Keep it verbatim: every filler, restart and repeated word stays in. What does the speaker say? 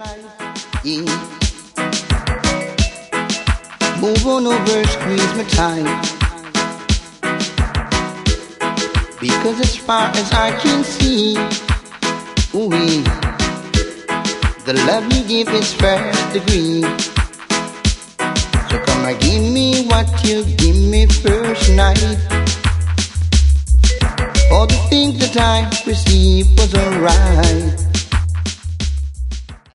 Yeah. Move on over, squeeze me tight. Because as far as I can see, ooh, the love you give is first degree. So come and give me what you give me first night. All the things that I received was alright.